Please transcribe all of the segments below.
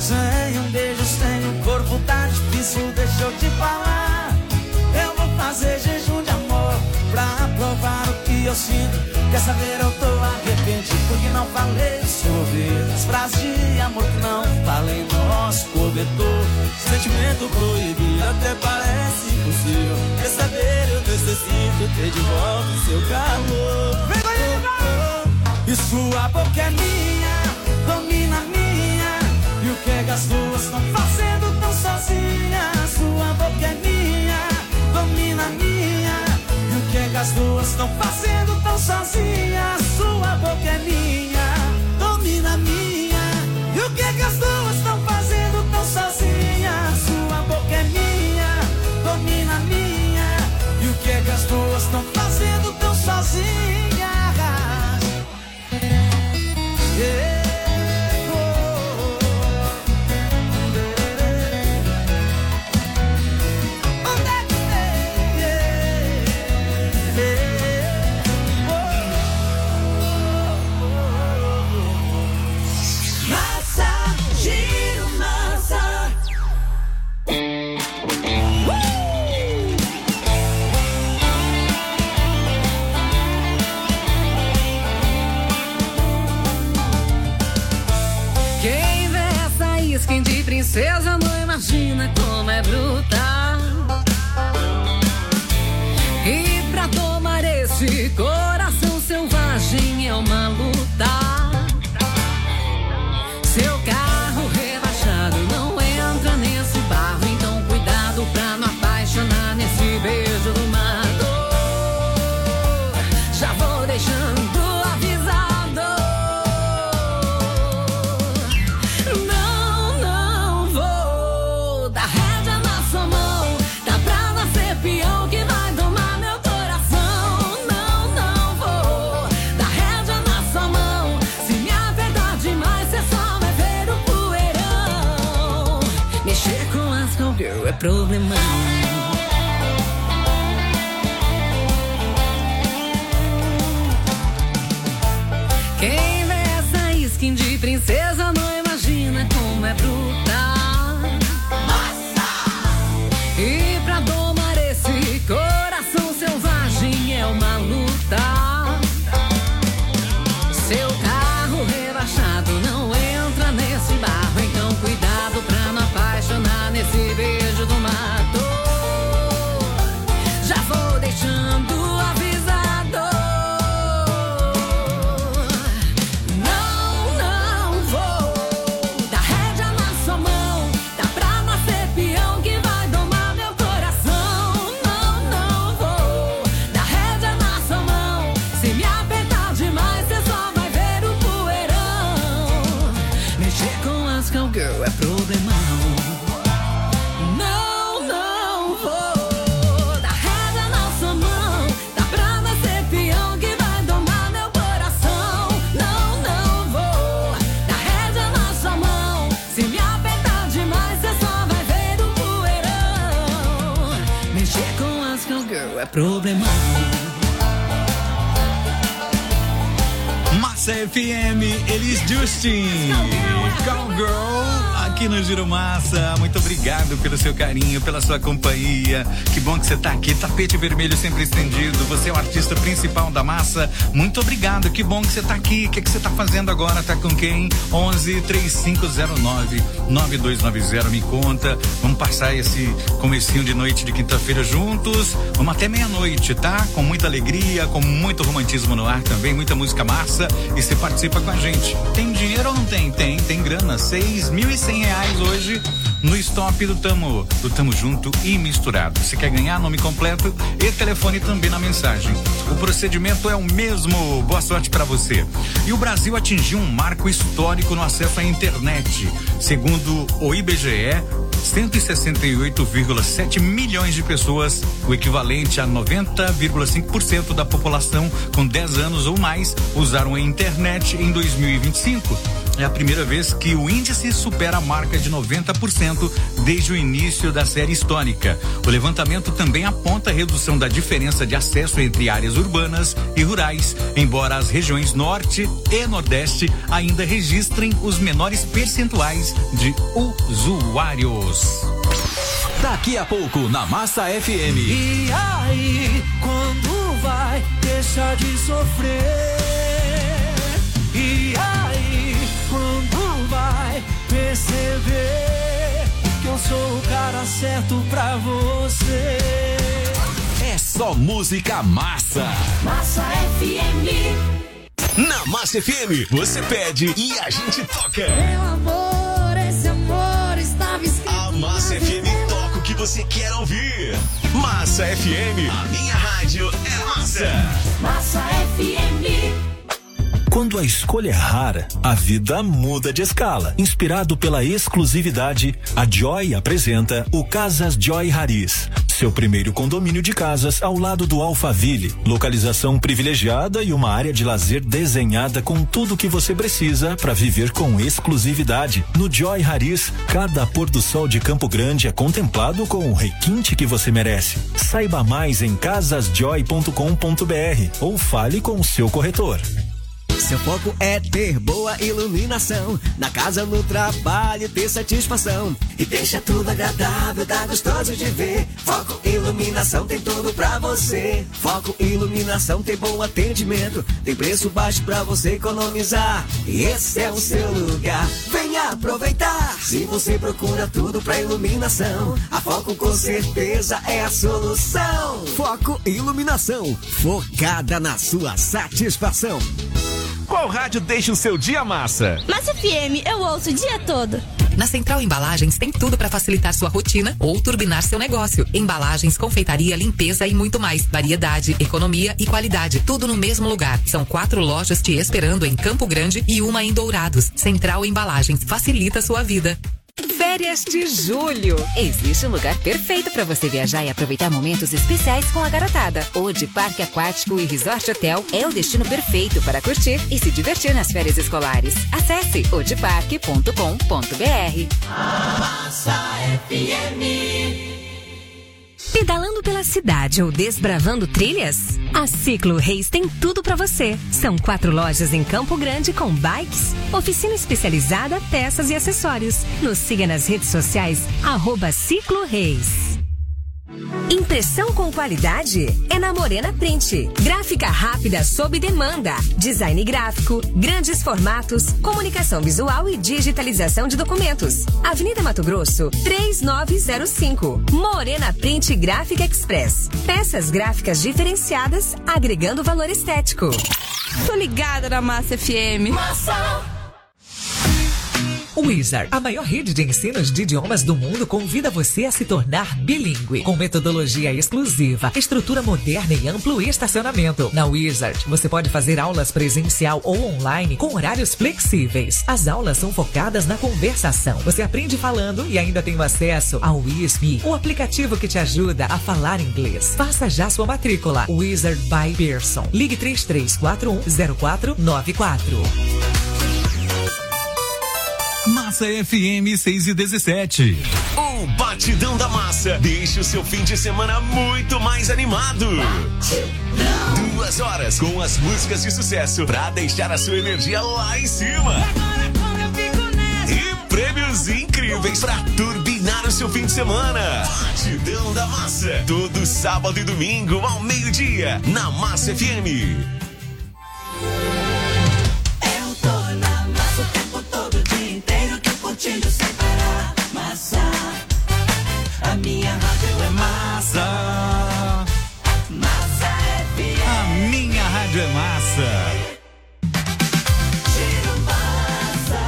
Sem um beijo, sem um corpo tá difícil, deixa eu te falar. Eu vou fazer jejum de amor pra provar o que eu sinto. Quer saber, eu tô arrependido porque não falei no seu ouvido as frases de amor que não falei no nosso cobertor. Sentimento proibido até parece impossível. Quer saber, eu necessito ter de volta o seu calor. Vem comigo! E sua boca é minha, domina minha. E o que é que as duas estão fazendo tão sozinhas? Sua boca é minha, domina minha. E o que é que as duas estão fazendo tão sozinhas? Sua boca é minha, domina minha. E o que é que as duas estão fazendo tão sozinhas? Sua boca é minha, domina minha. E o que é que as duas estão fazendo tão sozinhas? Yeah. Quem de princesa não imagina como é brutal. E pra tomar esse coração selvagem é uma luta. Seu carro rebaixado não entra nesse barro, então cuidado pra não apaixonar nesse beijo do mato. Já vou deixando é problemão. Quem vê essa skin de princesa não imagina como é brutal. Nossa! E pra domar esse coração selvagem é uma luta. Seu carro rebaixado não entra nesse barro, então cuidado pra não apaixonar nesse beijo do mato. Já vou deixando avisado. Não vou dar rédea na sua mão. Dá pra nascer peão que vai domar meu coração. Não vou dar rédea na sua mão. Se me apertar demais, você só vai ver o poeirão. Mexer com as cowgirl é problemão. É problemão. Massa FM, Elis Justin, Cowgirl, aqui no Giro Massa. Muito obrigado pelo seu carinho, pela sua companhia. Que bom que você tá aqui, tapete vermelho sempre estendido. Você é o artista principal da Massa. Muito obrigado, que bom que você tá aqui. O que você tá fazendo agora? Tá com quem? 11-3509-9290, me conta. Vamos passar esse comecinho de noite de quinta-feira juntos. Vamos até meia-noite, tá? Com muita alegria, com muito romantismo no ar também, muita música massa. E você participa com a gente. Tem dinheiro ou não tem? Tem grana. R$6.100 hoje no stop do Tamo Junto e Misturado. Você quer ganhar nome completo e telefone também na mensagem. O procedimento é o mesmo. Boa sorte para você. E o Brasil atingiu um marco histórico no acesso à internet. Segundo o IBGE, 168,7 milhões de pessoas, o equivalente a 90,5% da população com 10 anos ou mais, usaram a internet em 2025. É a primeira vez que o índice supera a marca de 90% desde o início da série histórica. O levantamento também aponta a redução da diferença de acesso entre áreas urbanas e rurais, embora as regiões norte e nordeste ainda registrem os menores percentuais de usuários. Daqui a pouco na Massa FM. E aí, quando vai deixar de sofrer? E aí, quando vai perceber que eu sou o cara certo pra você? É só música massa. Massa FM. Na Massa FM, você pede e a gente toca. Meu amor, esse amor estava escrito. A Massa FM toca o que você quer ouvir. Massa FM, a minha rádio é massa. Massa FM. Quando a escolha é rara, a vida muda de escala. Inspirado pela exclusividade, a Joy apresenta o Casas Joy Haris, seu primeiro condomínio de casas ao lado do Alphaville. Localização privilegiada e uma área de lazer desenhada com tudo o que você precisa para viver com exclusividade. No Joy Haris, cada pôr do sol de Campo Grande é contemplado com o requinte que você merece. Saiba mais em casasjoy.com.br ou fale com o seu corretor. Seu foco é ter boa iluminação, na casa, no trabalho, ter satisfação. E deixa tudo agradável, tá gostoso de ver. Foco Iluminação tem tudo pra você. Foco Iluminação tem bom atendimento, tem preço baixo pra você economizar. E esse é o seu lugar, venha aproveitar. Se você procura tudo pra iluminação, a Foco com certeza é a solução. Foco Iluminação, focada na sua satisfação. Qual rádio deixa o seu dia massa? Massa FM, eu ouço o dia todo. Na Central Embalagens tem tudo para facilitar sua rotina ou turbinar seu negócio. Embalagens, confeitaria, limpeza e muito mais. Variedade, economia e qualidade. Tudo no mesmo lugar. São 4 lojas te esperando em Campo Grande e uma em Dourados. Central Embalagens, facilita sua vida. Férias de julho. Existe um lugar perfeito para você viajar e aproveitar momentos especiais com a garotada. Ode Parque Aquático e Resort Hotel é o destino perfeito para curtir e se divertir nas férias escolares. Acesse odeparque.com.br. Massa FM. Pedalando pela cidade ou desbravando trilhas? A Ciclo Reis tem tudo para você. São 4 lojas em Campo Grande com bikes, oficina especializada, peças e acessórios. Nos siga nas redes sociais, @Ciclo Reis. Impressão com qualidade é na Morena Print. Gráfica rápida sob demanda. Design gráfico, grandes formatos, comunicação visual e digitalização de documentos. Avenida Mato Grosso, 3905. Morena Print Gráfica Express. Peças gráficas diferenciadas, agregando valor estético. Tô ligada na Massa FM. Massa! Wizard, a maior rede de ensinos de idiomas do mundo, convida você a se tornar bilíngue, com metodologia exclusiva, estrutura moderna e amplo estacionamento. Na Wizard, você pode fazer aulas presencial ou online com horários flexíveis. As aulas são focadas na conversação. Você aprende falando e ainda tem acesso ao WISP, o aplicativo que te ajuda a falar inglês. Faça já sua matrícula. Wizard by Pearson. Ligue 33410494. Massa FM 6:17. O Batidão da Massa deixa o seu fim de semana muito mais animado. 2 horas com as músicas de sucesso pra deixar a sua energia lá em cima. E prêmios incríveis pra turbinar o seu fim de semana. Batidão da Massa, todo sábado e domingo ao meio-dia na Massa FM. Sem parar, massa. A minha rádio é massa. Massa FM. A minha rádio é massa. Giro massa.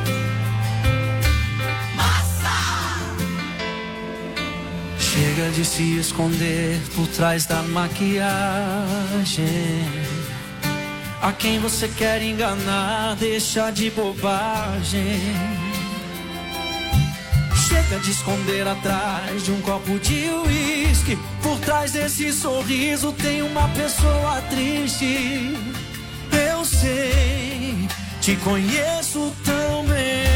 Massa. Chega de se se esconder por trás da maquiagem. A quem você quer enganar, deixa de bobagem. Chega de esconder atrás de um copo de uísque. Por trás desse sorriso tem uma pessoa triste. Eu sei, te conheço tão bem.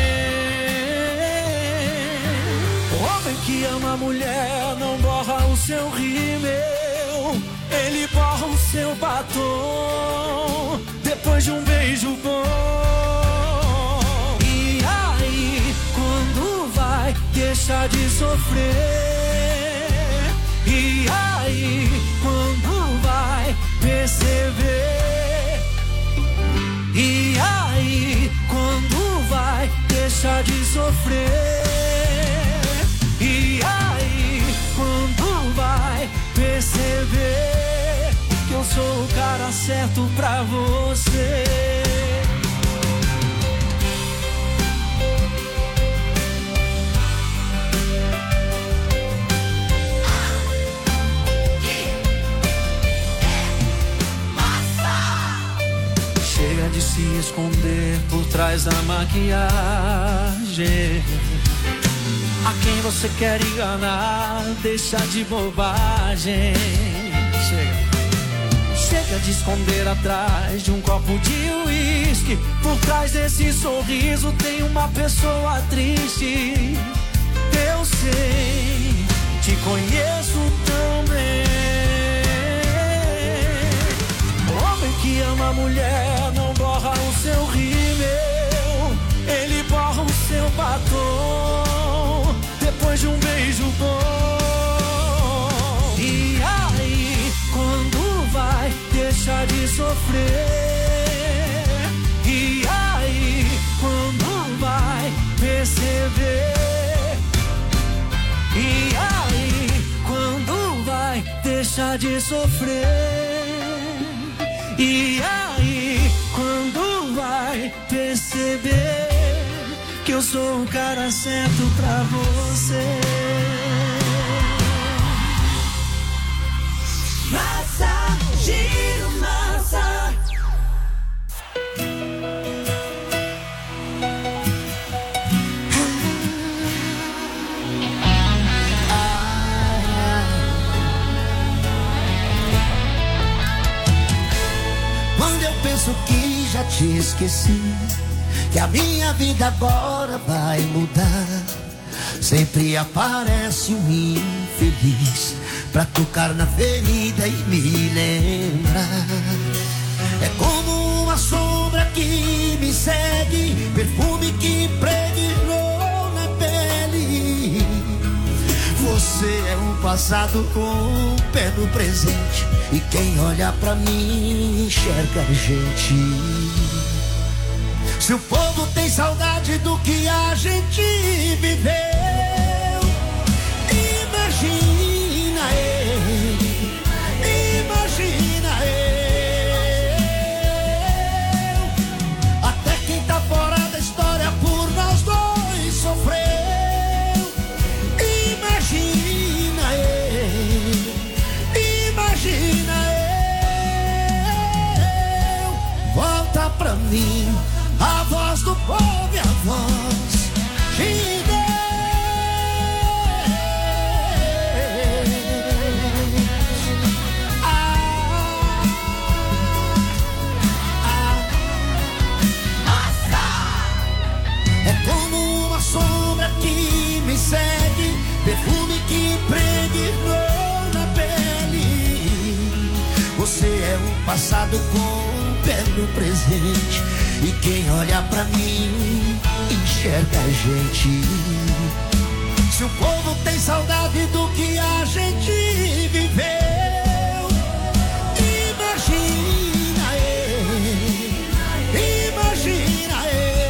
Homem que ama a mulher não borra o seu rímel, ele borra o seu batom depois de um beijo bom. E aí, quando vai deixar de sofrer? E aí, quando vai perceber? E aí, quando vai deixar de sofrer? E aí, quando vai perceber que eu sou o cara certo pra você? Chega de se esconder por trás da maquiagem. A quem você quer enganar, deixa de bobagem. Chega de esconder atrás de um copo de uísque. Por trás desse sorriso tem uma pessoa triste. Eu sei, te conheço tão bem. Homem que ama a mulher não borra o seu rímel, ele borra o seu batom depois de um beijo bom. E aí, quando vai deixar de sofrer? E aí, quando vai perceber? E aí, quando vai deixar de sofrer? E aí, quando vai perceber que eu sou o cara certo pra você? Massa, giro massa. Quando eu penso que já te esqueci, que a minha vida agora vai mudar, sempre aparece um infeliz pra tocar na ferida e me lembrar. É como uma sombra que me segue, perfume que impregnou na pele. Você é um passado com um pé no presente, e quem olha pra mim enxerga a gente. Se o povo tem saudade do que a gente viveu, imagina ele, imagina eu. Até quem tá fora da história por nós dois sofreu. Imagina ele, imagina eu. Volta pra mim a voz do povo e a voz de Deus. É como uma sombra que me segue, perfume que impregnou na pele. Você é um passado com um pé no presente, e quem olha pra mim enxerga a gente. Se o povo tem saudade do que a gente viveu, imagina ele, imagina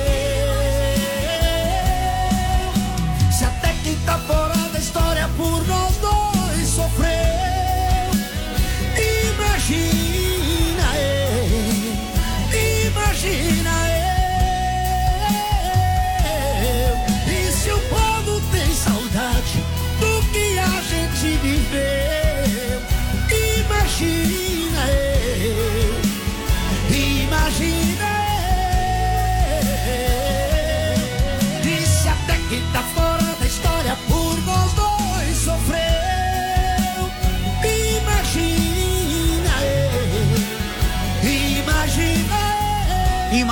eu. Se até quem tá fora da história por nós dois sofreu, imagina ele, imagina eu. E se o povo tem saudade do que a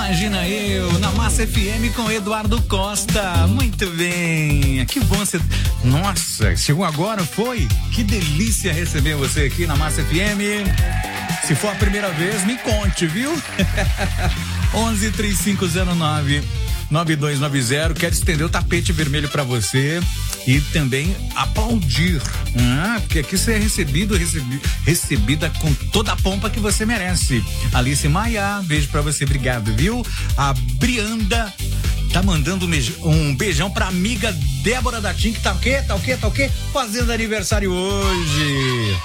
Imagina eu, na Massa FM com Eduardo Costa. Muito bem, que bom você... Nossa, chegou agora, foi? Que delícia receber você aqui na Massa FM. Se for a primeira vez, me conte, viu? 11-3509-9290. Quero estender o tapete vermelho pra você e também aplaudir, porque aqui você é recebida com toda a pompa que você merece. Alice Maia, beijo pra você, obrigado, viu? A Brianda tá mandando um beijão pra amiga Débora da TIM, que tá o quê? Fazendo aniversário hoje.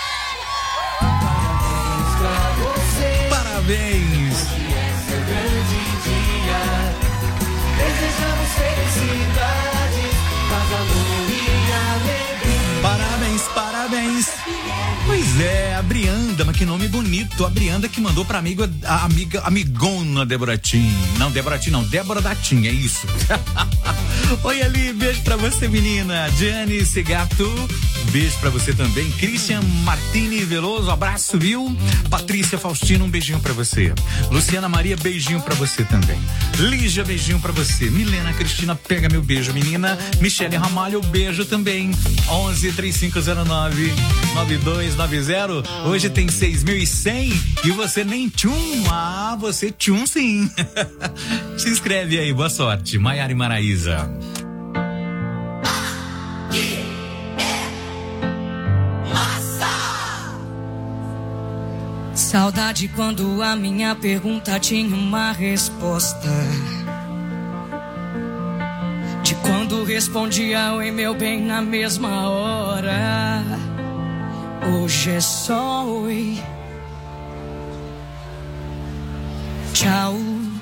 Parabéns. Esse é o grande dia. Desejamos felicidade, paz, amor e alegria. Parabéns. Pois é, a Brianda, mas que nome bonito. A Brianda que mandou pra amigona Débora TIM. Não, Débora TIM não, Débora da TIM, é isso. Oi, Ali, beijo pra você, menina. Gianni Segato, beijo pra você também. Christian Martini Veloso, abraço, viu? Patrícia Faustino, um beijinho pra você. Luciana Maria, beijinho pra você também. Lígia, beijinho pra você. Milena Cristina, pega meu beijo, menina. Michele Ramalho, beijo também. 11-3509-9290. Hoje tem 6.100 e você nem tchum. Ah, você tchum sim. Se inscreve aí, boa sorte. Maiara e Maraísa. Saudade quando a minha pergunta tinha uma resposta. De quando respondia oi meu bem na mesma hora. Hoje é só oi. Tchau.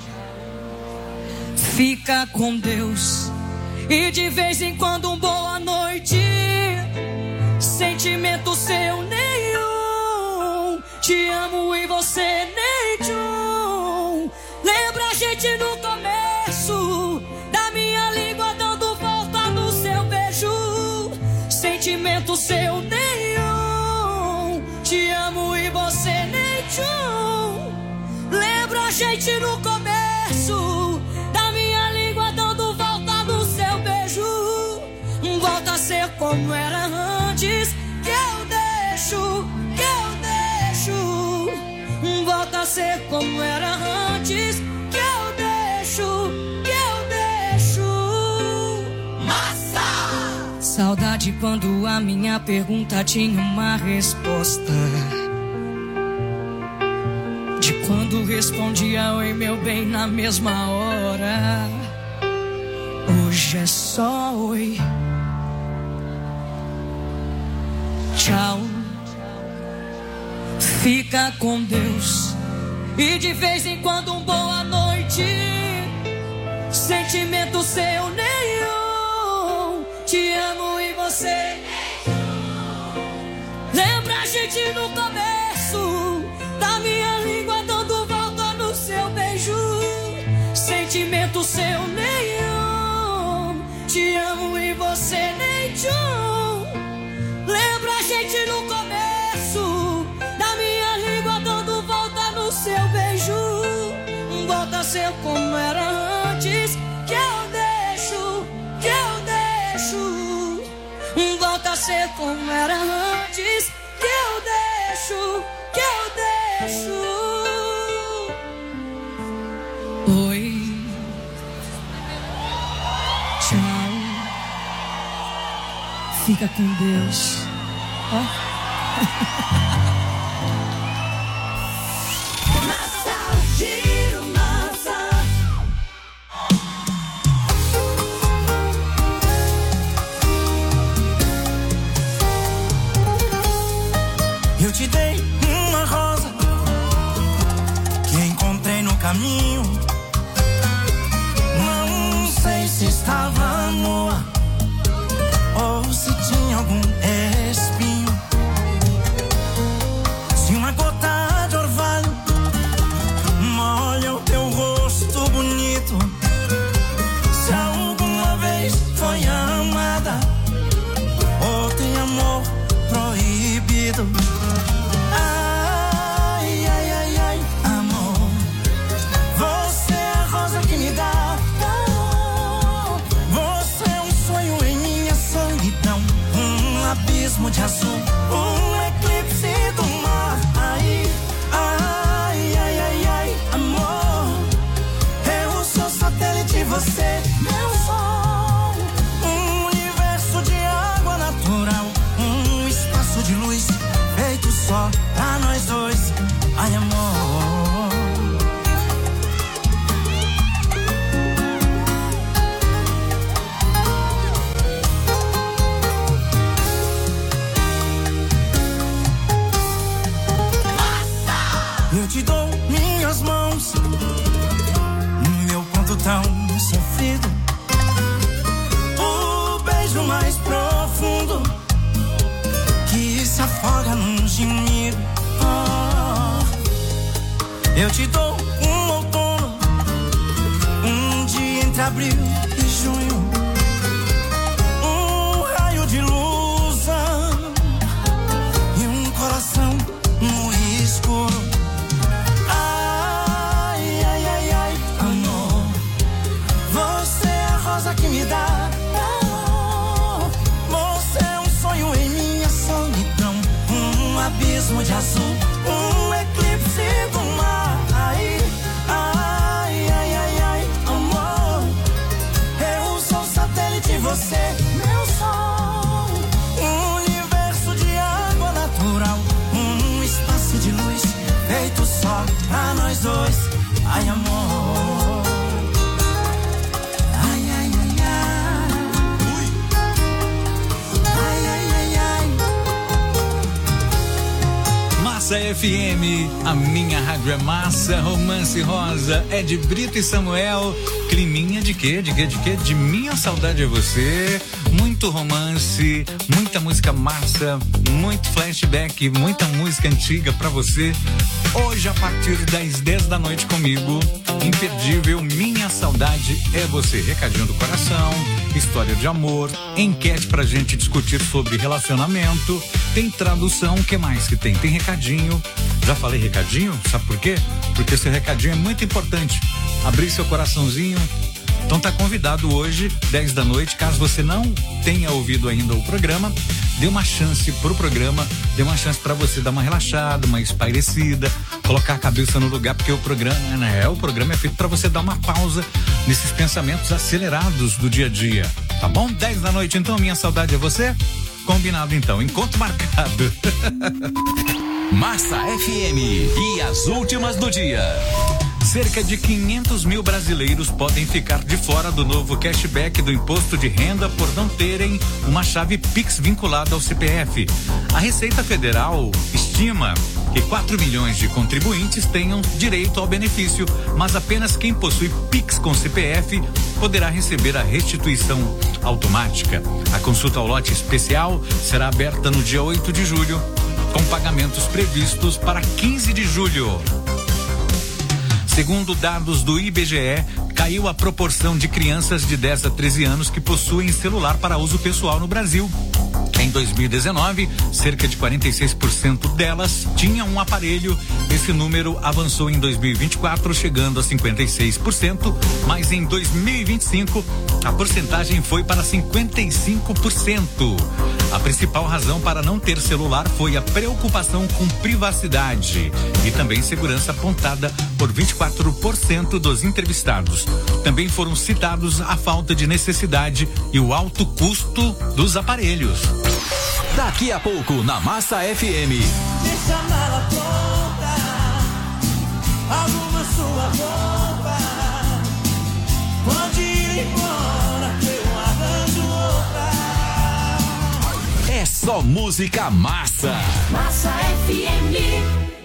Fica com Deus. E de vez em quando um boa noite. Sentimento seu nenhum. Te amo e você nem tchum. Lembra a gente no começo da minha língua dando volta no seu beijo. Sentimento seu nenhum. Te amo e você nem tchum. Lembra a gente no começo da minha língua dando volta no seu beijo. Volta a ser como era antes. Que eu deixo. Volta a ser como era antes. Que eu deixo. Massa! Saudade quando a minha pergunta tinha uma resposta. De quando respondia oi meu bem na mesma hora. Hoje é só oi. Tchau. Fica com Deus. E de vez em quando um boa noite. Sentimento seu nenhum. Te amo e você. Lembra a gente no começo da minha língua dando volta no seu beijo. Sentimento seu nenhum. Te amo e você nem tchum. Lembra a gente no começo da minha língua dando volta no seu beijo. Volta a ser como era antes. Que eu deixo. Volta a ser como era antes. Que eu deixo. Oi. Tchau. Fica com Deus. Eu te dei uma rosa que encontrei no caminho. Não sei se estava nua ou se tinha algum espinho. Se uma gota de orvalho molha o teu rosto bonito. Se alguma vez foi amada ou tem amor proibido. Ai, ai, ai, ai, amor, você azul, um eclipse do mar. Ai, ai, ai, ai, ai, amor, eu sou satélite, você meu sol. Um universo de água natural, um espaço de luz feito só pra nós dois. Ai, amor. Eu te dou minhas mãos, meu ponto tão sofrido, o beijo mais profundo que se afoga num gemido. Oh, eu te dou um outono, um dia entre abril e junho, um raio de luz e um coração no escuro. Que me dá amor. Você é um sonho em minha solidão, um abismo de azul, um eclipse do mar. Ai, ai, ai, ai, ai, amor, eu sou satélite, você meu sol. Um universo de água natural, um espaço de luz feito só pra nós dois. Ai, amor. Massa FM, a minha rádio é massa. Romance Rosa é de Brito e Samuel. Climinha de quê? De quê? De quê? De Minha Saudade é Você. Muito romance, muita música massa, muito flashback, muita música antiga pra você. Hoje, a partir das 10 da noite comigo, imperdível Minha Saudade é Você. Recadinho do coração, história de amor, enquete pra gente discutir sobre relacionamento, tem tradução, o que mais que tem? Tem recadinho. Já falei recadinho? Sabe por quê? Porque seu recadinho é muito importante. Abrir seu coraçãozinho. Então tá convidado hoje, 10 da noite, caso você não tenha ouvido ainda o programa, dê uma chance pro programa, dê uma chance para você dar uma relaxada, uma espairecida, colocar a cabeça no lugar, porque o programa, o programa é feito para você dar uma pausa nesses pensamentos acelerados do dia a dia, tá bom? 10 da noite, então, Minha Saudade é Você? Combinado, então, encontro marcado. Massa FM e as últimas do dia. Cerca de 500 mil brasileiros podem ficar de fora do novo cashback do imposto de renda por não terem uma chave Pix vinculada ao CPF. A Receita Federal estima que 4 milhões de contribuintes tenham direito ao benefício, mas apenas quem possui Pix com CPF poderá receber a restituição automática. A consulta ao lote especial será aberta no dia 8 de julho, com pagamentos previstos para 15 de julho. Segundo dados do IBGE, caiu a proporção de crianças de 10 a 13 anos que possuem celular para uso pessoal no Brasil. Em 2019, cerca de 46% delas tinham um aparelho. Esse número avançou em 2024, chegando a 56%, mas em 2025 a porcentagem foi para 55%. A principal razão para não ter celular foi a preocupação com privacidade e também segurança, apontada por 24% dos entrevistados. Também foram citados a falta de necessidade e o alto custo dos aparelhos. Daqui a pouco, na Massa FM. Deixa a mala pronta, arruma sua roupa, pode ir embora que eu arranjo outra. É só música massa. Massa FM.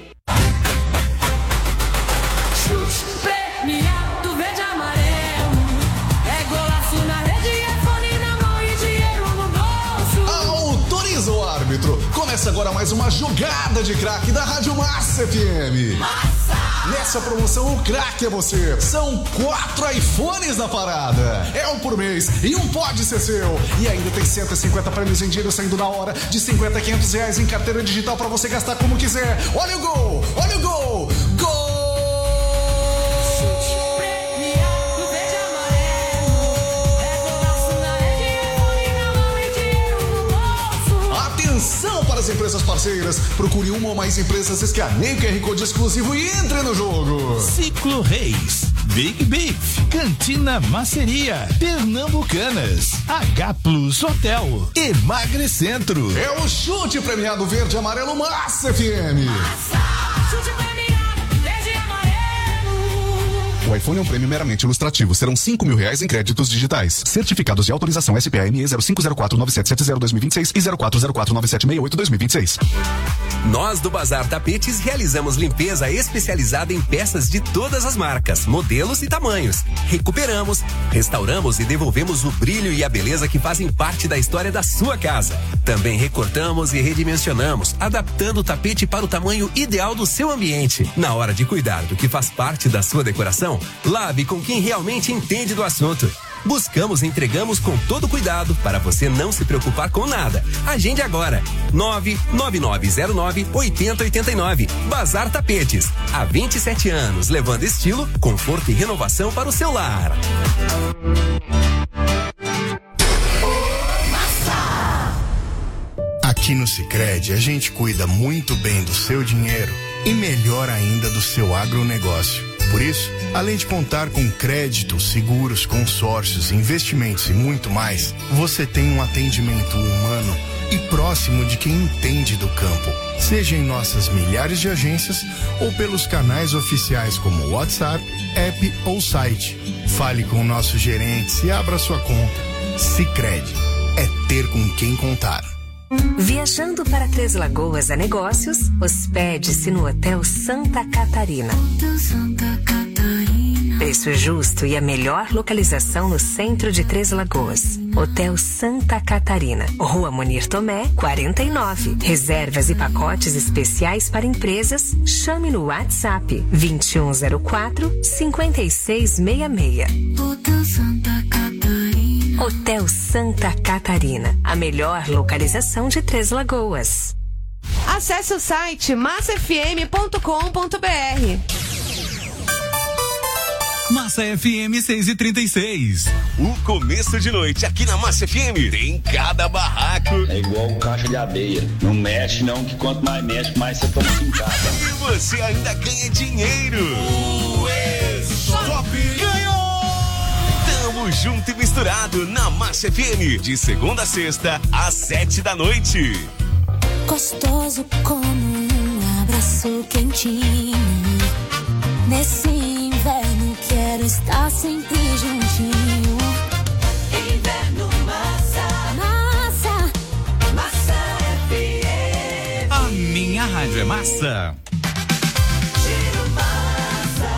Premiado verde e amarelo. É golaço na rede, é fone na mão e dinheiro no bolso. Autoriza o árbitro. Começa agora mais uma jogada de craque da Rádio Massa FM. Massa! Nessa promoção, o craque é você. São 4 iPhones na parada. É um por mês e um pode ser seu. E ainda tem 150 prêmios em dinheiro saindo na hora, de 50 a 500 reais em carteira digital pra você gastar como quiser. Olha o gol! Olha o gol! Gol! Atenção, das empresas parceiras. Procure uma ou mais empresas, escaneie o QR Code exclusivo e entre no jogo. Ciclo Reis, Big Beef, Cantina Maceria, Pernambucanas, H Plus Hotel, Emagrecentro. É o chute premiado verde e amarelo Massa FM. Chute premiado verde e amarelo. O iPhone é um prêmio meramente ilustrativo. Serão R$5.000 em créditos digitais. Certificados de autorização SPA-ME 05049770-2026 e 04049768-2026. Nós do Bazar Tapetes realizamos limpeza especializada em peças de todas as marcas, modelos e tamanhos. Recuperamos, restauramos e devolvemos o brilho e a beleza que fazem parte da história da sua casa. Também recortamos e redimensionamos, adaptando o tapete para o tamanho ideal do seu ambiente. Na hora de cuidar do que faz parte da sua decoração, lave com quem realmente entende do assunto. Buscamos e entregamos com todo cuidado para você não se preocupar com nada. Agende agora. 99909-8089. Bazar Tapetes. Há 27 anos, levando estilo, conforto e renovação para o seu lar. Aqui no Sicredi, a gente cuida muito bem do seu dinheiro e melhor ainda do seu agronegócio. Por isso, além de contar com crédito, seguros, consórcios, investimentos e muito mais, você tem um atendimento humano e próximo de quem entende do campo. Seja em nossas milhares de agências ou pelos canais oficiais como WhatsApp, app ou site. Fale com nossos gerentes e abra sua conta. Sicredi é ter com quem contar. Viajando para Três Lagoas a negócios, hospede-se no Hotel Santa Catarina. Preço justo e a melhor localização no centro de Três Lagoas. Hotel Santa Catarina, Rua Munir Tomé, 49. Reservas e pacotes especiais para empresas. Chame no WhatsApp 2104-5666. Hotel Santa Catarina. Hotel Santa Catarina, a melhor localização de Três Lagoas. Acesse o site massafm.com.br. Massa FM 6h36. O começo de noite aqui na Massa FM tem cada barraco. É igual caixa de areia. Não mexe não, que quanto mais mexe, mais você toma pincada. E você ainda ganha dinheiro. O Shop ganhou! Tamo junto e misturado na Massa FM, de segunda a sexta, às 7 da noite. gostoso como um abraço quentinho. Nesse inverno quero estar sempre juntinho. Inverno Massa. Massa. Massa FM. A minha rádio é massa. Giro Massa.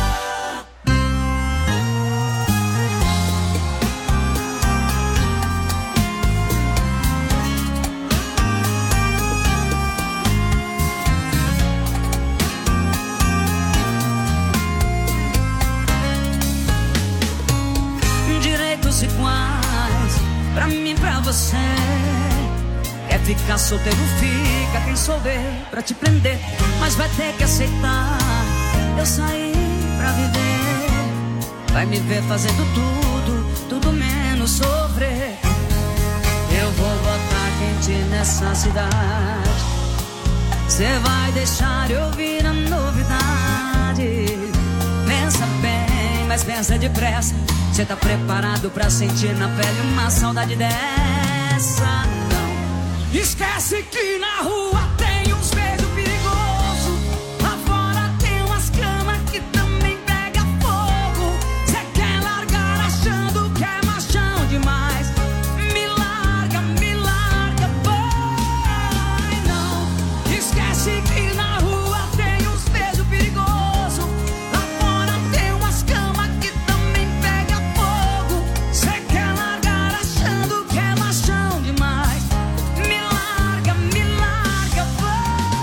Direitos iguais pra mim, pra você. Quer ficar solteiro, fica. Quem souber pra te prender, mas vai ter que aceitar. Eu saí pra viver. Vai me ver fazendo tudo, tudo menos sofrer. Eu vou botar quente nessa cidade. Cê vai deixar eu vir a novidade. Pensa bem, mas pensa depressa. Cê tá preparado pra sentir na pele uma saudade dessa? Não. Esquece que na rua tem uns beijos perigosos. Lá fora tem umas camas que também pega fogo. Cê quer largar achando que é machão demais. Me larga, vai. Não. Esquece que na rua tem uns beijos perigosos. Lá fora tem umas camas que também pega fogo. Cê quer largar achando que é machão demais. Me larga, vai.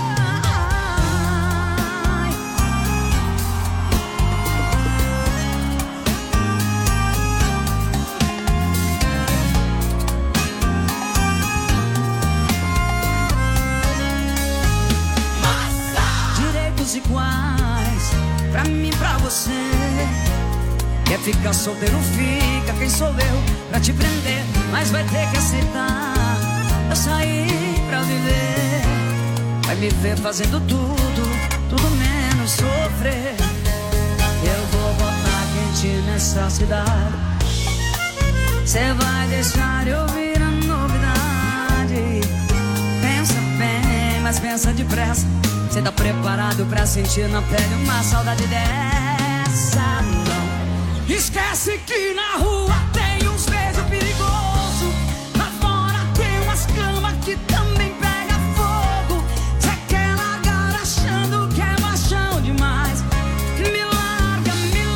Direitos iguais pra mim, pra você. Quer ficar solteiro, fica. Quem sou eu pra te prender, mas vai ter que aceitar. Eu saí pra viver. Vai me ver fazendo tudo menos sofrer. Eu vou botar quente nessa cidade. Cê vai deixar eu ouvir a novidade. Pensa bem, mas pensa depressa. Cê tá preparado pra sentir na pele uma saudade dessa? Não. Esquece que na rua tem uns beijos perigosos. Lá fora tem umas camas que também pega fogo. Cê quer largar achando que é machão demais. Me larga,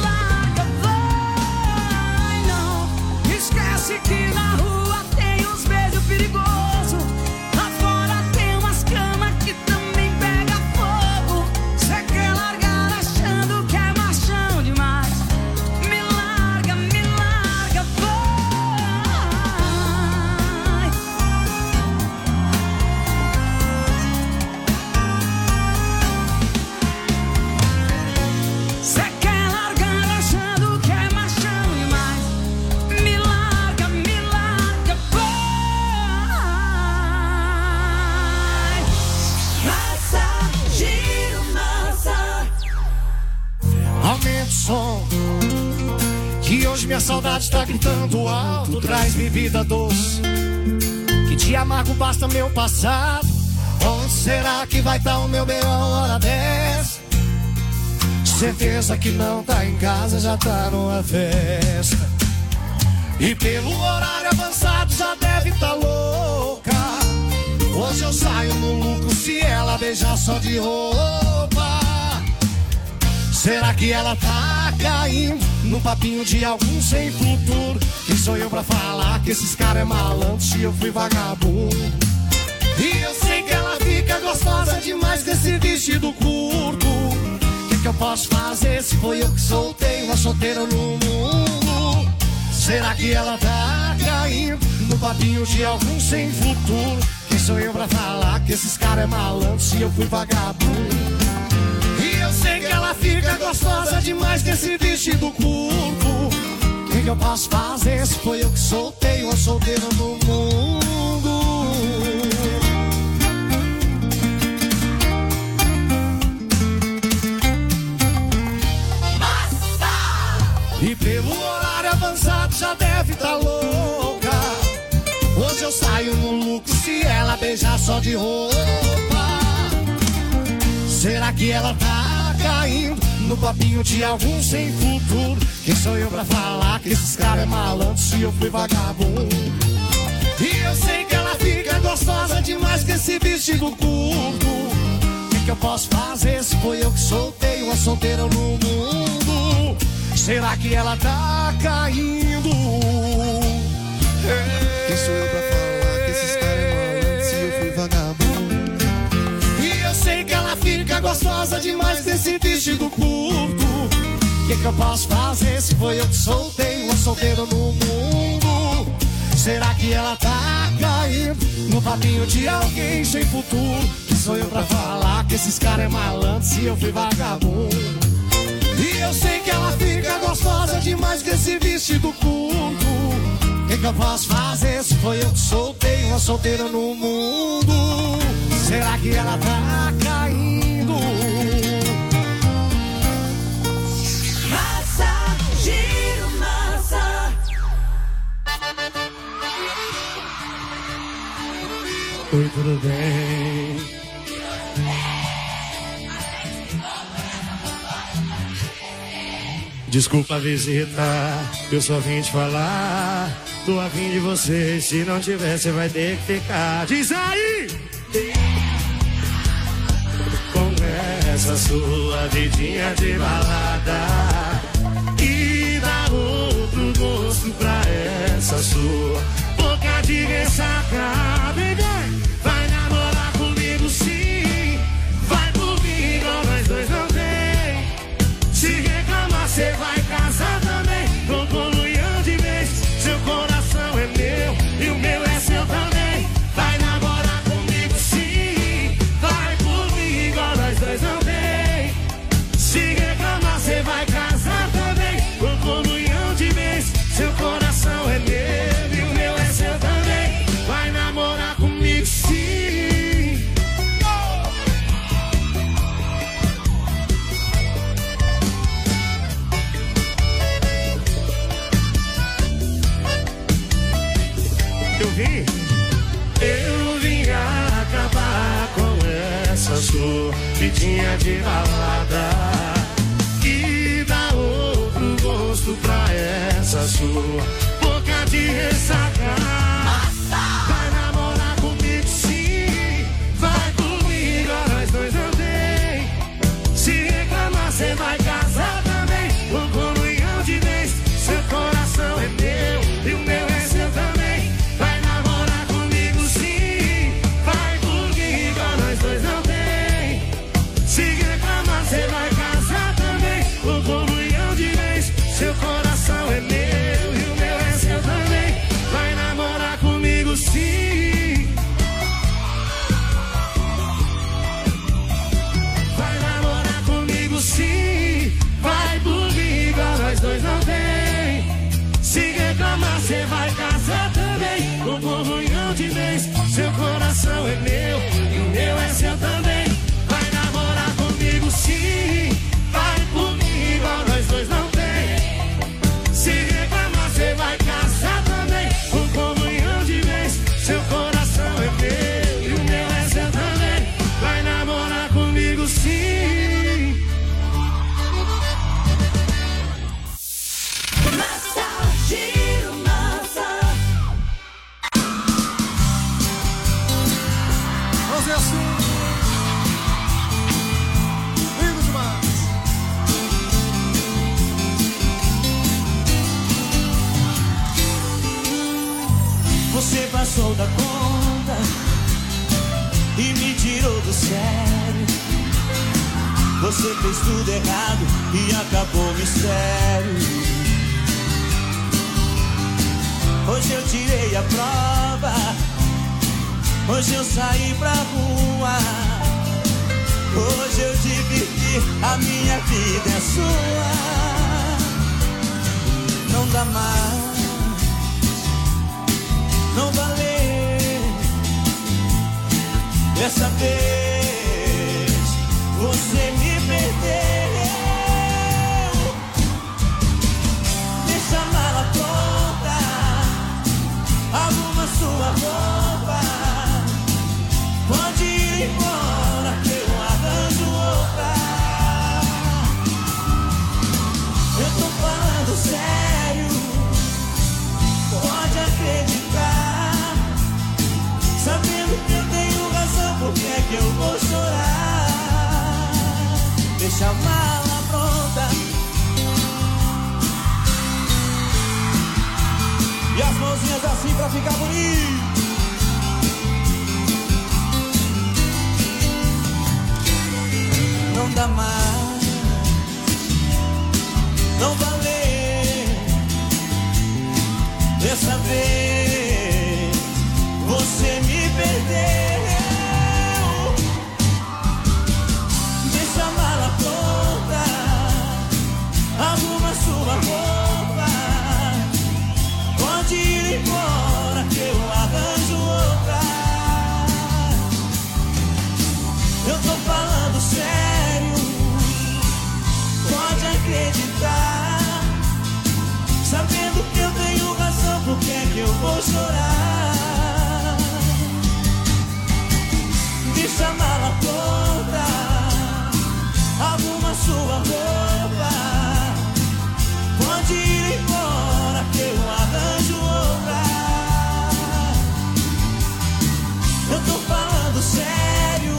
vai não. Esquece que na rua tem uns beijos perigosos. Lá fora tem umas camas que também pega fogo. Cê quer largar achando que é machão demais. Me larga, vai. Cê quer largar achando que é machão demais. Me larga, vai. Massa, giro, massa. Aumenta o som, que hoje minha saudade tá gritando alto. Traz bebida doce, que de amargo basta meu passado. Onde será que vai estar o meu bem a hora dessa? Certeza que não tá em casa, já tá numa festa. E pelo horário avançado já deve tá louca. Hoje eu saio no lucro se ela beijar só de roupa. Será que ela tá caindo no papinho de algum sem futuro? Quem sou eu pra falar que esses caras é malandro se eu fui vagabundo? E eu sei que ela fica gostosa demais com esse vestido curto. O que eu posso fazer se foi eu que soltei uma solteira no mundo? Será que ela tá caindo no papinho de algum sem futuro? Quem sou eu pra falar que esses caras é malandro se eu fui vagabundo? E eu sei que ela fica gostosa demais com esse vestido curto. O que eu posso fazer se foi eu que soltei uma solteira no mundo? E pelo horário avançado já deve tá louca. Hoje eu saio no lucro se ela beijar só de roupa. Será que ela tá caindo no papinho de algum sem futuro? Quem sou eu pra falar que esses caras é malandro se eu fui vagabundo? E eu sei que ela fica gostosa demais com esse vestido curto. O que eu posso fazer se foi eu que soltei uma solteira no mundo? Será que ela tá caindo? Quem sou eu pra falar que esses caras é malandro se eu fui vagabundo? E eu sei que ela fica gostosa demais com esse vestido curto. O que eu posso fazer se foi eu que soltei uma solteira no mundo? Será que ela tá caindo no papinho de alguém sem futuro? Quem sou eu pra falar que esses caras é malandro se eu fui vagabundo? E eu sei que ela fica gostosa demais com esse vestido curto. O que eu posso fazer se foi eu que soltei uma solteira no mundo? Será que ela tá caindo? Massa, giro, massa. Oi, tudo bem? Desculpa a visita, eu só vim te falar. Tô a fim de você, se não tiver, você vai ter que ficar. Diz aí! Com essa sua vidinha de balada e dá outro gosto pra essa sua boca de ressaca. Vem, vem! Vai namorar comigo sim, vai por mim igual nós dois não tem. Se reclamar, cê vai casar também. Com comunhão de vez, seu coração é meu e o meu é seu também. Vai namorar comigo sim, vai por mim igual nós dois não tem. Se reclamar, cê vai casar também. Com comunhão de vez, seu coração é meu e o meu é seu também. Vai namorar sua vidinha de balada e dá outro gosto pra essa sua boca de ressaca. Vai namorar comigo sim, vai comigo, nós dois não tem. Se reclamar cê vai casar também, com comunhão de vez. Seu coração é meu e o meu é seu também. Vai namorar comigo sim, vai comigo, nós dois não tem. Se reclamar cê vai casar também, com comunhão de vez. Seu coração é meu e o meu é seu também. Vai namorar comigo sim. Vai namorar comigo sim, vai comigo, nós dois não tem. Se reclamar cê vai casar também, com comunhão de vez. Seu coração é meu e o meu é seu também. Vai namorar comigo sim, vai comigo, nós dois não tem. Se reclamar cê vai casar também, com comunhão de vez. Seu coração é meu e o meu é seu também. Vai namorar comigo sim. Giro Massa. Vamos ver assim. Lindo demais. Você passou da conta e me tirou do sério. Você fez tudo errado e acabou o mistério. Hoje eu tirei a prova, hoje eu saí pra rua. Hoje eu dividi, a minha vida é sua. Não dá mais, não valeu. Dessa vez você me perdeu. Deixa a mala pronta, arruma sua roupa, pode ir embora que eu arranjo outra. Eu tô falando sério, pode acreditar. Sabendo que eu tenho razão, por que é que eu vou chorar? Deixa a mala pronta e as mãozinhas assim pra ficar bonito. Não dá mais, não valeu. Dessa vez você me perdeu. Deixa a mala pronta, arruma sua roupa, pode ir embora que eu arranjo outra. Eu tô falando sério, pode acreditar. Sabendo que eu tenho razão, por que é que eu vou chorar? Deixa a mala pronta, arruma sua roupa, pode ir embora que eu arranjo outra. Eu tô falando sério,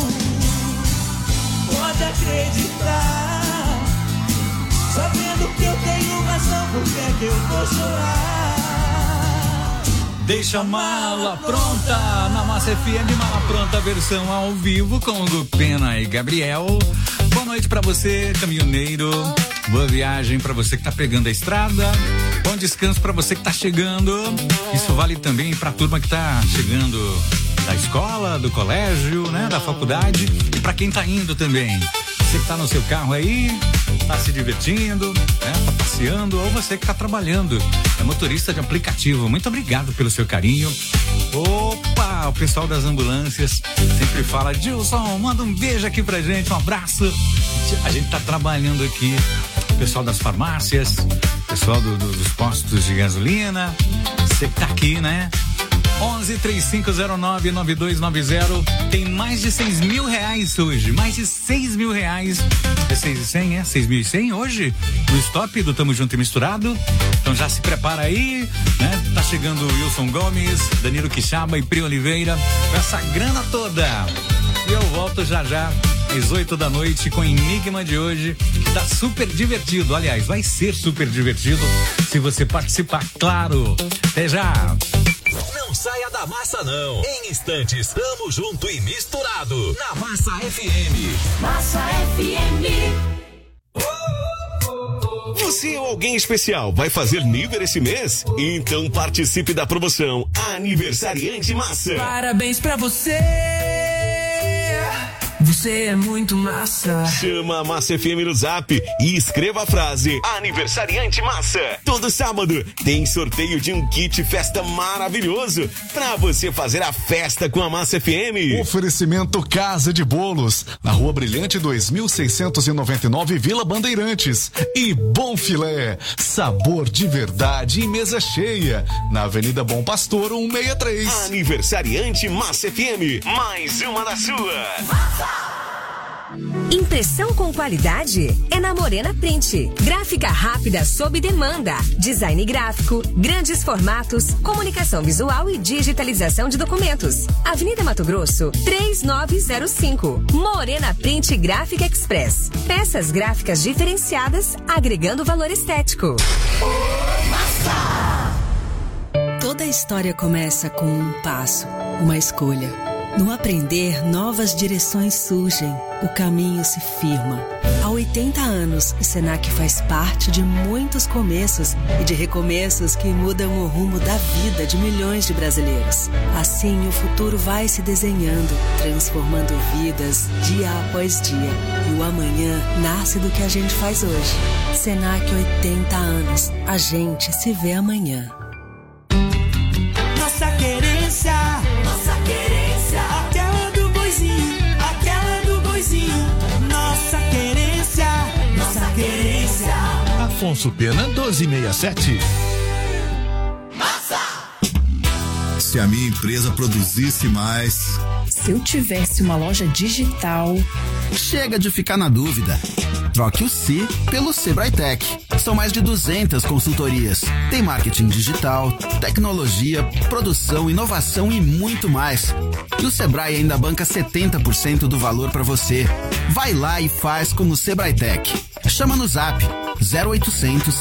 pode acreditar. Sabendo que eu tenho razão, por que é que eu vou chorar? Deixa a mala pronta na Massa FM, Mala Pronta, versão ao vivo com o Pena e Gabriel. Boa noite pra você, caminhoneiro. Boa viagem pra você que tá pegando a estrada. Bom descanso pra você que tá chegando. Isso vale também pra turma que tá chegando da escola, do colégio, né, da faculdade, e pra quem tá indo também. Você que tá no seu carro aí, tá se divertindo, né, tá passeando, ou você que tá trabalhando, é motorista de aplicativo. Muito obrigado pelo seu carinho. Opa, o pessoal das ambulâncias sempre fala: Gilson, manda um beijo aqui pra gente, um abraço. A gente tá trabalhando aqui, o pessoal das farmácias, o pessoal dos postos de gasolina, você que tá aqui, né? 11-3509-9290. Tem mais de 6 mil reais hoje. Mais de 6 mil reais. É 6.100, é? 6.100 hoje? No stop do Tamo Junto e Misturado. Então já se prepara aí, né? Tá chegando o Wilson Gomes, Danilo Quixaba e Pri Oliveira. Com essa grana toda. E eu volto já às 8 da noite com o Enigma de hoje, que tá super divertido. Aliás, vai ser super divertido se você participar, claro. Até já. Não saia da massa, não. Em instantes, tamo junto e misturado na Massa FM. Massa FM. Você ou alguém especial vai fazer nível esse mês? Então participe da promoção Aniversariante Massa. Parabéns pra você. Você é muito massa. Chama a Massa FM no Zap e escreva a frase Aniversariante Massa. Todo sábado tem sorteio de um kit festa maravilhoso pra você fazer a festa com a Massa FM. Oferecimento Casa de Bolos, na Rua Brilhante 2699, Vila Bandeirantes. E Bom Filé, sabor de verdade e mesa cheia, na Avenida Bom Pastor 163. Aniversariante Massa FM, mais uma da sua. Impressão com qualidade é na Morena Print. Gráfica rápida sob demanda. Design gráfico, grandes formatos, comunicação visual e digitalização de documentos. Avenida Mato Grosso, 3905. Morena Print Gráfica Express. Peças gráficas diferenciadas, agregando valor estético. Toda história começa com um passo, uma escolha. No aprender, novas direções surgem, o caminho se firma. Há 80 anos, o Senac faz parte de muitos começos e de recomeços que mudam o rumo da vida de milhões de brasileiros. Assim, o futuro vai se desenhando, transformando vidas dia após dia. E o amanhã nasce do que a gente faz hoje. Senac 80 anos. A gente se vê amanhã. Nossa querência. Nossa querência. Aquela do boizinho. Aquela do boizinho. Nossa querência. Nossa querência. Afonso Pena 1267. Se a minha empresa produzisse mais. Se eu tivesse uma loja digital. Chega de ficar na dúvida. Troque o Si pelo Sebrae Tech. São mais de 200 consultorias. Tem marketing digital, tecnologia, produção, inovação e muito mais. E o Sebrae ainda banca 70% do valor para você. Vai lá e faz como o Sebrae Tech. Chama no Zap 0800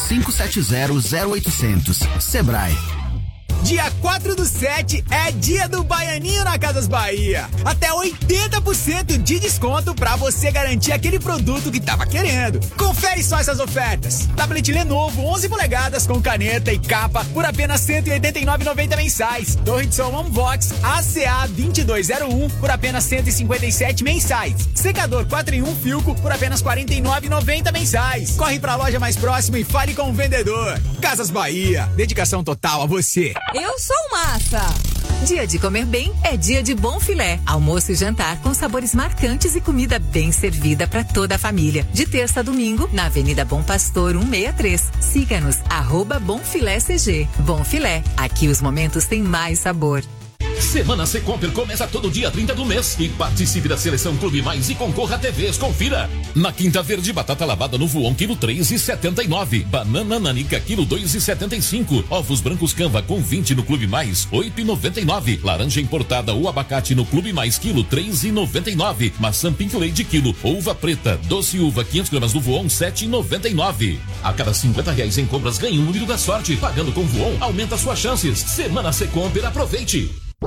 570 0800. Sebrae. Dia 4/7 é dia do Baianinho na Casas Bahia. Até 80% de desconto pra você garantir aquele produto que tava querendo. Confere só essas ofertas. Tablet Lenovo 11 polegadas com caneta e capa por apenas R$ 189,90 mensais. Torre de som Unbox ACA 2201 por apenas R$ 157 mensais. Secador 4 em 1 Filco por apenas R$ 49,90 mensais. Corre pra loja mais próxima e fale com o vendedor. Casas Bahia, dedicação total a você. Eu sou massa! Dia de comer bem é dia de Bom Filé. Almoço e jantar com sabores marcantes e comida bem servida para toda a família. De terça a domingo, na Avenida Bom Pastor 163. Siga-nos, @BomFiléCG. Bom Filé, aqui os momentos têm mais sabor. Semana Secomper começa todo dia 30 do mês e participe da Seleção Clube Mais e concorra a TVs, confira. Na Quinta Verde, batata lavada no Voon, quilo 3,79. Banana nanica, quilo 2,75. Ovos brancos Canva com 20 no Clube Mais, 8,99. Laranja importada ou abacate no Clube Mais, quilo 3,99. Maçã Pink Lady, quilo. Uva preta, doce uva, 500 gramas no Voon, 7,99. A cada R$50 em compras, ganhe um número da sorte. Pagando com Voon, aumenta suas chances. Semana Secomper, aproveite.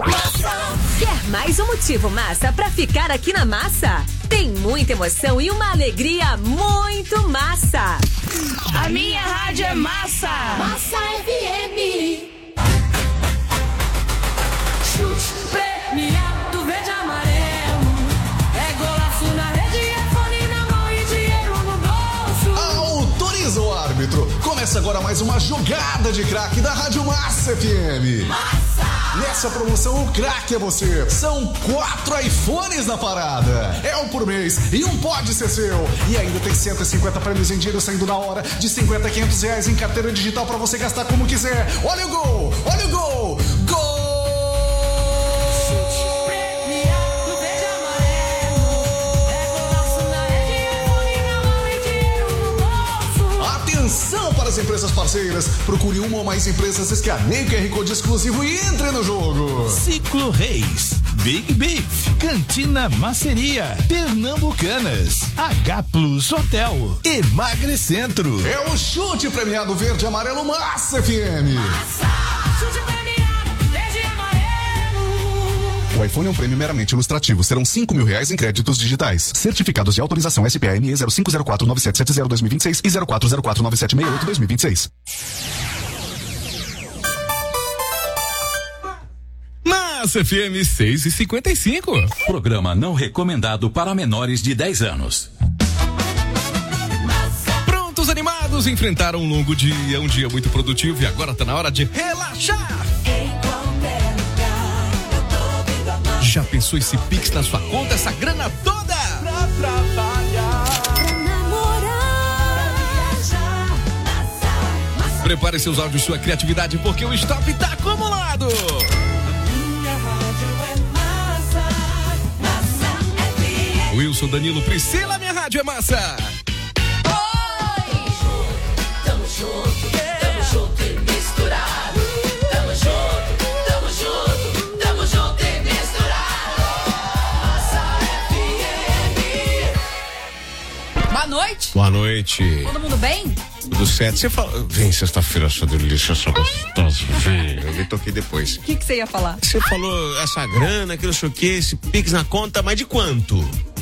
Quer mais um motivo massa pra ficar aqui na Massa? Tem muita emoção e uma alegria muito massa. A minha rádio é massa. Massa FM. Chute premiado, verde amarelo. É golaço na rede, é fone na mão e dinheiro no bolso. Autoriza o árbitro. Começa agora mais uma jogada de craque da Rádio Massa FM. Massa! Nessa promoção, o craque é você. São 4 iPhones na parada. É um por mês e um pode ser seu. E ainda tem 150 prêmios em dinheiro saindo na hora. De 50 a R$500 em carteira digital pra você gastar como quiser. Olha o gol! Olha o gol! Gol! das empresas parceiras. Procure uma ou mais empresas, escaneie o QR Code exclusivo e entre no jogo. Ciclo Reis, Big Beef, Cantina Maceria, Pernambucanas, H Plus Hotel, Emagrecentro. É o chute premiado verde e amarelo Massa FM. Chute premiado, verde e amarelo. O iPhone é um prêmio meramente ilustrativo. Serão R$5.000 em créditos digitais. Certificados de autorização SPME 05049770-2026 e 04049768-2026. Massa FM 6h55. Programa não recomendado para menores de 10 anos. Prontos, animados, enfrentaram um longo dia, um dia muito produtivo e agora tá na hora de relaxar. Já pensou esse Pix na sua conta, essa grana toda? Pra trabalhar, pra namorar, viajar. Prepare seus áudios, sua criatividade, porque o stop tá acumulado. Wilson, Danilo, Priscila, minha rádio é massa. Oi! Tamo junto, tamo junto e misturado. Tamo junto e misturado. Massa FM. Boa noite. Boa noite. Todo mundo bem? Tudo certo. Você fala. Vem sexta-feira, sua delícia, sua gostosa. Vem, eu me toquei depois. O que você ia falar? Você falou essa grana, aquilo, sei o quê, esse Pix na conta, mas de quanto?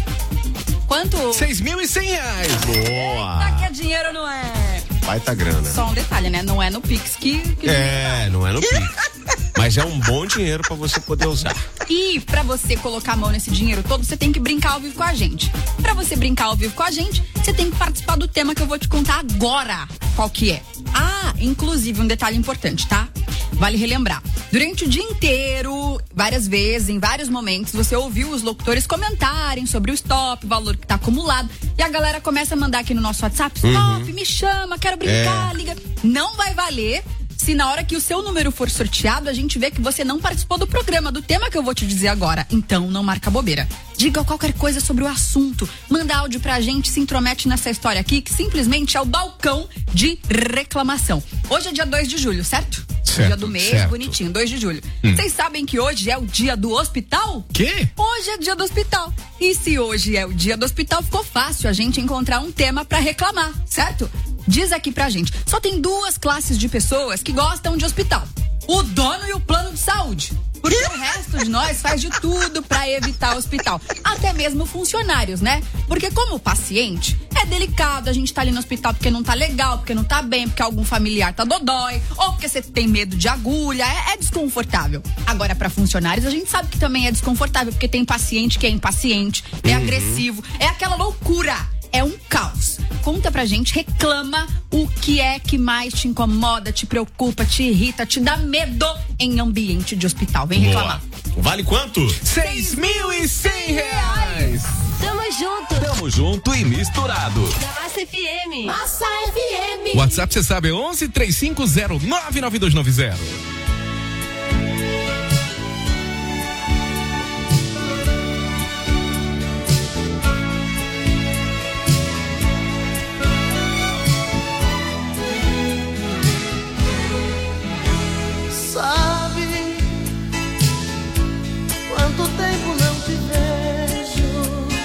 Quanto? R$6.100. Boa. Eita, que é dinheiro, não é? Baita grana. Só um detalhe, né? Não é no Pix que não é no Pix. Mas é um bom dinheiro pra você poder usar. E pra você colocar a mão nesse dinheiro todo, você tem que brincar ao vivo com a gente. Pra você brincar ao vivo com a gente, você tem que participar do tema que eu vou te contar agora. Qual que é? Ah, inclusive um detalhe importante, tá? Vale relembrar. Durante o dia inteiro, várias vezes, em vários momentos, você ouviu os locutores comentarem sobre o stop, o valor que tá acumulado. E a galera começa a mandar aqui no nosso WhatsApp: stop, me chama, quero brincar, liga. Não vai valer se na hora que o seu número for sorteado, a gente vê que você não participou do programa, do tema que eu vou te dizer agora. Então, não marca bobeira. Diga qualquer coisa sobre o assunto. Manda áudio pra gente, se intromete nessa história aqui, que simplesmente é o balcão de reclamação. Hoje é dia 2 de julho, certo? Dia do mês, certo. Bonitinho, 2 de julho. Vocês sabem que hoje é o dia do hospital? Quê? Hoje é dia do hospital. E se hoje é o dia do hospital, ficou fácil a gente encontrar um tema pra reclamar, certo? Diz aqui pra gente, só tem duas classes de pessoas que gostam de hospital: o dono e o plano de saúde. Porque o resto de nós faz de tudo pra evitar o hospital. Até mesmo funcionários, né? Porque como paciente, é delicado a gente tá ali no hospital porque não tá legal, porque não tá bem, porque algum familiar tá dodói, ou porque você tem medo de agulha, é desconfortável. Agora, pra funcionários, a gente sabe que também é desconfortável, porque tem paciente que é impaciente, é agressivo, é aquela loucura. É um caos. Conta pra gente, reclama o que é que mais te incomoda, te preocupa, te irrita, te dá medo em ambiente de hospital. Vem reclamar. Vale quanto? R$6.100. Tamo junto. Tamo junto e misturado. Massa FM. Massa FM. O WhatsApp, você sabe, é 11-3509-9290. Quanto tempo não te vejo,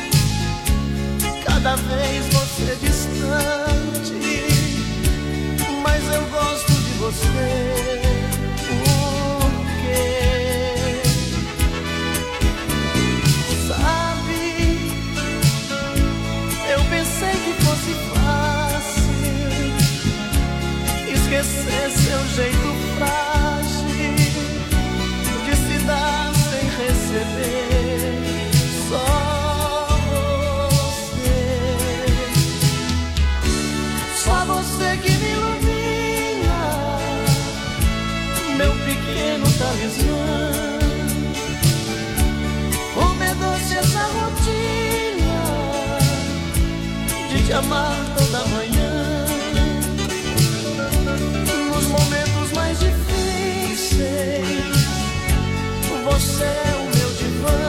cada vez você distante, mas eu gosto de você. Por quê? Sabe, eu pensei que fosse fácil esquecer seu jeito frágil de se dar receber só você que me ilumina, meu pequeno talismã. Como é doce essa rotina de te amar toda manhã, nos momentos mais difíceis. Você é o meu divã.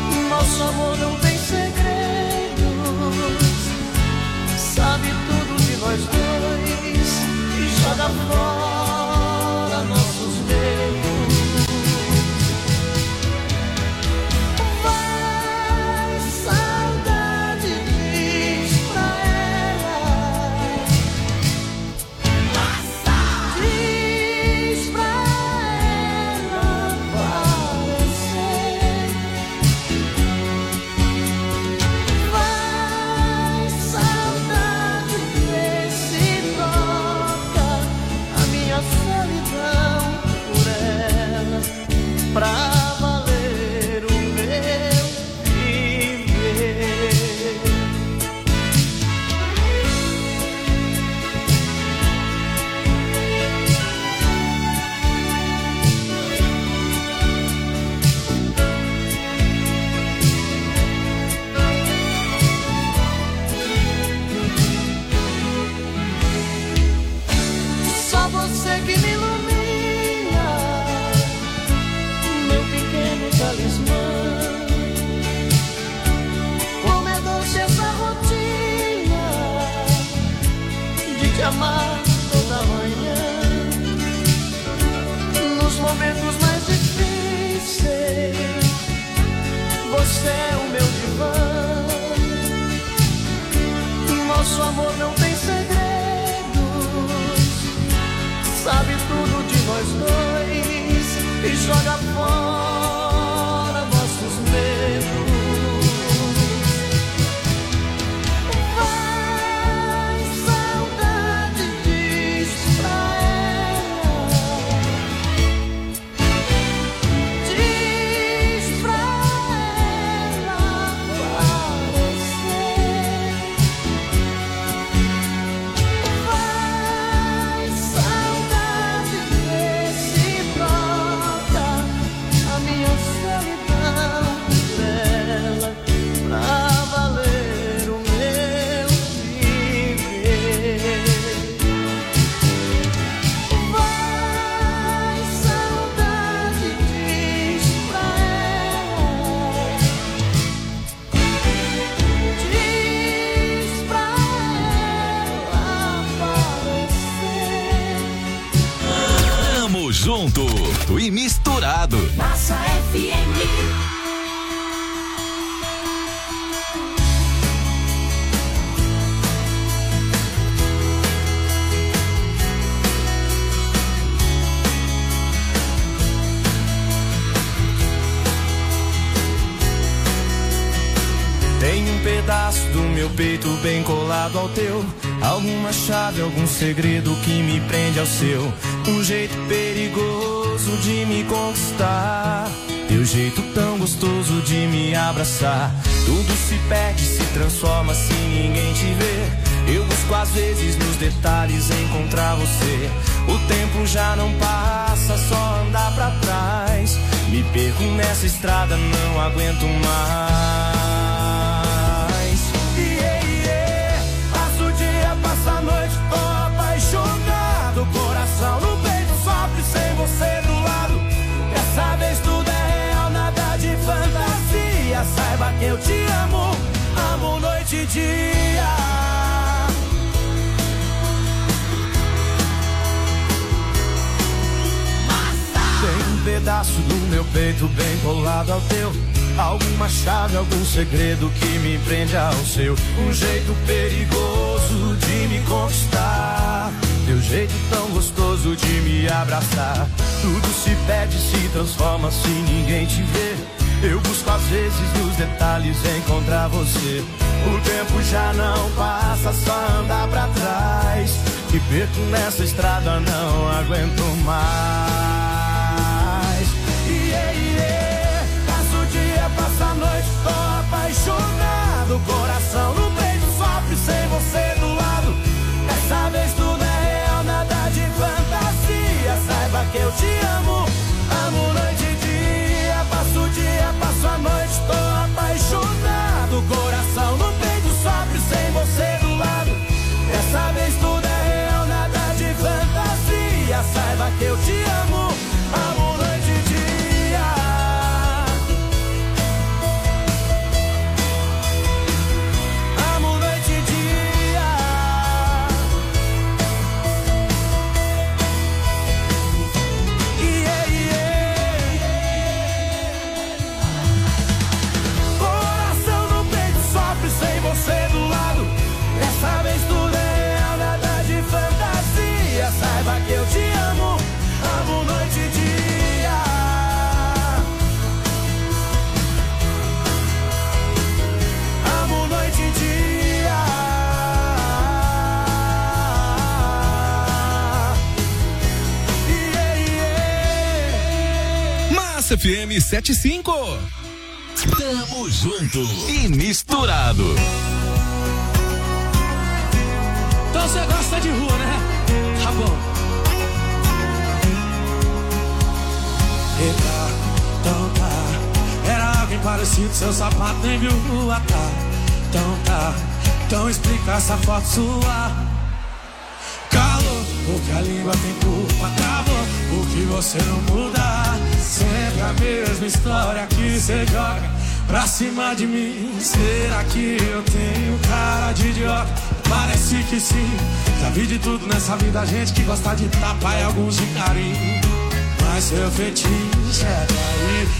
Nosso amor não tem segredos, sabe tudo de amar toda manhã. Nos momentos mais difíceis, você é o meu divã. Nosso amor não tem segredos, sabe tudo de nós dois e joga fora nossos medos. Vai, saudade, diz pra ela, diz pra ela aparecer. Vai, saudade, vê se troca a minha solidão dela pra valer o meu viver. Vai, saudade, diz pra ela, diz pra ela aparecer. Tamo junto e misturado. Massa FM. Tem um pedaço do meu peito bem colado ao teu, alguma chave, algum segredo que me prende ao seu. Um jeito perigoso de me conquistar, teu jeito tão gostoso de me abraçar. Tudo se perde, se transforma se ninguém te vê. Eu busco às vezes nos detalhes encontrar você. O tempo já não passa, só andar pra trás. Me perco nessa estrada, não aguento mais. Passa o dia, passa a noite, tô apaixonado. Coração no peito sofre sem você do lado. Dessa vez tudo é real, nada de fantasia. Saiba que eu te amo, amo noite e dia. Tem um pedaço do meu peito bem colado ao teu, alguma chave, algum segredo que me prende ao seu. Um jeito perigoso de me conquistar, teu jeito tão gostoso de me abraçar. Tudo se perde, se transforma se ninguém te vê. Eu busco às vezes nos detalhes encontrar você. O tempo já não passa, só andar pra trás. Me perco nessa estrada, não aguento mais. Passa o dia, passa a noite, tô apaixonado. Coração no peito sofre sem você do lado. Dessa vez tudo é real, nada de fantasia. Saiba que eu te amo, amo noite e dia. Passo o dia, passo a noite, tô apaixonado. Coração no peito sofre sem você do lado. Dessa vez tudo é real, nada de fantasia. Saiba que eu te amo, amo noite e dia. Você do lado, dessa vez tudo é real, nada de fantasia. Saiba que eu te amo, amo noite e dia. Amo noite e dia. Massa FM 75. Tamo junto e misturado. Então você gosta de rua, né? Tá bom. Eita, então tá. Era alguém parecido, seu sapato nem viu rua, tá? Então tá. Então explica essa foto sua. Calor, porque a língua tem culpa. Travou, porque você não muda. Sempre a mesma história que você joga pra cima de mim. Será que eu tenho cara de idiota? Parece que sim, já vi de tudo nessa vida. Gente que gosta de tapa e alguns de carinho, mas seu fetiche é trair.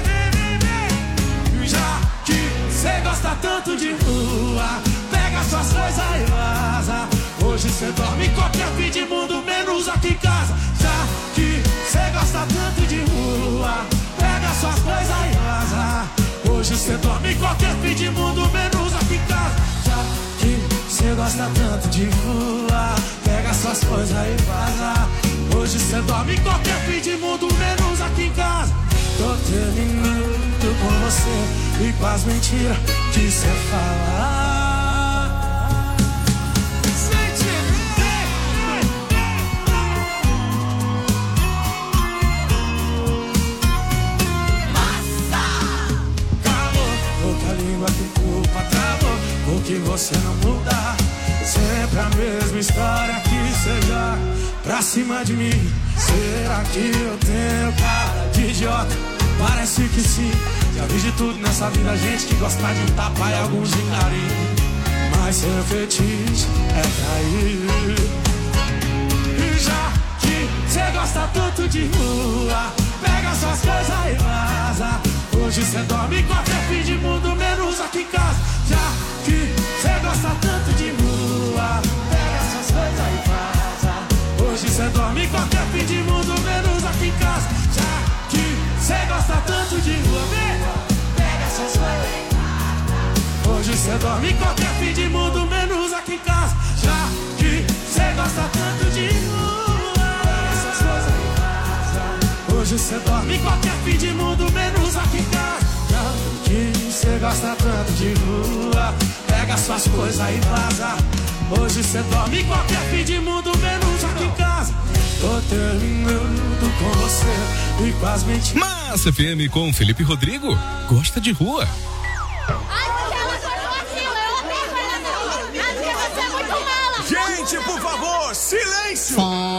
Já que cê gosta tanto de rua, pega suas coisas e vaza. Hoje cê dorme em qualquer fim de mundo, menos aqui em casa. Já que cê gosta tanto de rua, pega suas coisas e vaza. Hoje cê dorme em qualquer fim de mundo, menos aqui em casa. Já que cê gosta tanto de rua, pega suas coisas e vaza. Hoje cê dorme em qualquer fim de mundo, menos aqui em casa. Tô terminando com você e com as mentiras que cê fala. Que você não muda, sempre a mesma história que seja pra cima de mim. Será que eu tenho cara de idiota? Parece que sim, já vi de tudo nessa vida. Gente que gosta de tapa e alguns de carinho, mas seu fetiche é trair. E já que cê gosta tanto de rua, pega suas coisas e vaza. Hoje cê dorme em qualquer fim de mundo, menos aqui em casa. Já que cê gosta tanto de rua, pega suas coisas e vaza. Hoje cê dorme em qualquer fim de mundo, menos aqui em casa. Já que cê gosta tanto de rua, pega suas coisas e vaza. Hoje cê dorme em qualquer fim de mundo, menos aqui em casa. Já que cê gosta tanto de rua, pega suas coisas e vaza. Hoje cê dorme em qualquer fim de mundo, menos aqui em casa. Já que cê gosta tanto de rua, pega suas coisas e vaza. Hoje cê dorme em qualquer fim de mundo, menos aqui em casa. Tô terminando com você e com as mentiras. Massa FM com Felipe Rodrigo. Gosta de rua. Gente, por favor, silêncio!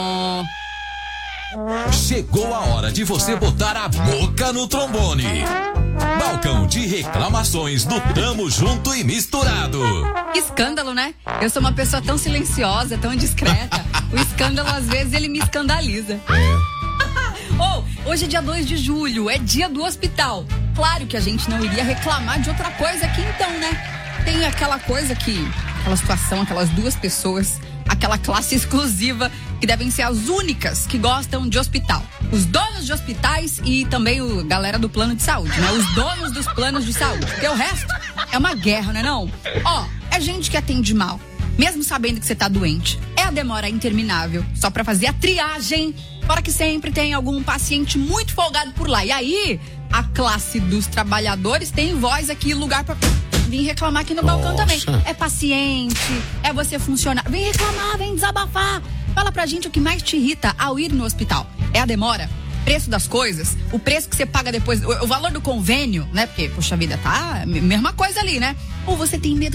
Chegou a hora de você botar a boca no trombone. Balcão de reclamações do Tamo Junto e Misturado. Escândalo, né? Eu sou uma pessoa tão silenciosa, tão discreta. O escândalo, às vezes, ele me escandaliza. Hoje é dia 2 de julho, é dia do hospital. Claro que a gente não iria reclamar de outra coisa aqui então, né? Tem aquela coisa que, aquela situação, aquelas duas pessoas, aquela classe exclusiva que devem ser as únicas que gostam de hospital. Os donos de hospitais e também a galera do plano de saúde, né? Os donos dos planos de saúde. Porque o resto é uma guerra, né não? É gente que atende mal, mesmo sabendo que você tá doente. É a demora interminável, só pra fazer a triagem, para que sempre tem algum paciente muito folgado por lá. E aí, a classe dos trabalhadores tem voz aqui, lugar pra vir reclamar aqui no balcão também. É paciente, é você funcionar. Vem reclamar, vem desabafar. Fala pra gente o que mais te irrita ao ir no hospital. É a demora? Preço das coisas? O preço que você paga depois? O valor do convênio, né? Porque, poxa vida, tá mesma coisa ali, né? Ou você tem medo